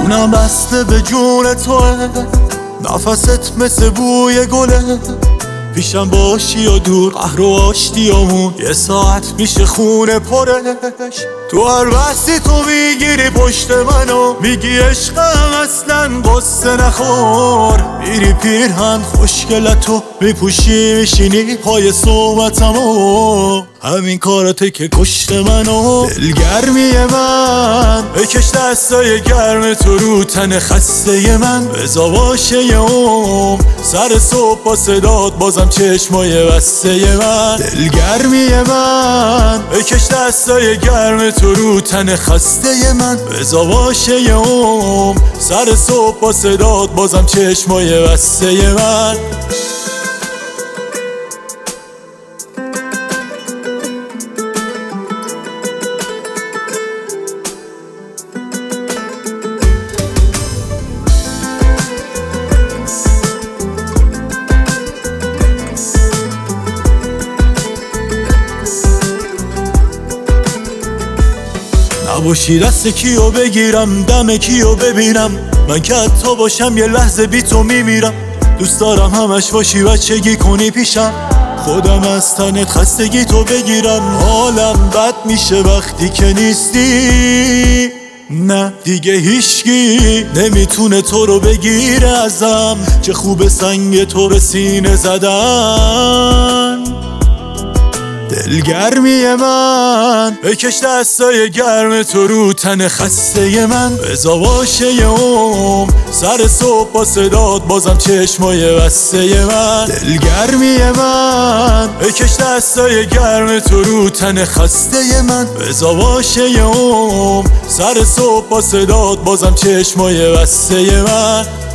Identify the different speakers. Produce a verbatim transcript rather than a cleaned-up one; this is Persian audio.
Speaker 1: جونم بسته به جون توه، نفست مثل بوی گله. پیشم باشی یا دور قهر و آشتیامون یه ساعت میشه خونه پرش. تو هر بستی تو میگیری پشت منو، میگی عشقم اصلا قصه نخور. میری پیرهن خوشگلتو میپوشی میشینی پای صحبتمو، همین کارته که کشت منو. دلگرمی من بکش دستای گرم تو رو تن خسته من، بزا باشه یه عمر سر صبح با صدات بازم چشمای بسته من. دلگرمی من بکش دستای گرم تو رو تن خسته من، بزا باشه یه عمر سر صبح با صدات بازم چشمای بسته من. نباشی دست کیو بگیرم دم کیو ببینم، من که حتی باشم یه لحظه بی تو میمیرم. دوست دارم همش باشی بچگی کنی پیشم، خودم از تنت خستگی تو بگیرم. حالم بد میشه وقتی که نیستی، نه دیگه هیچکی نمیتونه تو رو بگیره ازم. چه خوب سنگ تو به سینه زدن. دلگرمی من بکش دستای گرم تو رو تن خسته من، بزا باشه یه عمر سر صبح با صدات بازم چشمای بسته من. دلگرمی من بکش دستای گرم تو رو تن خسته من، بزا باشه یه عمر سر صبح با صدات بازم چشمای بسته من.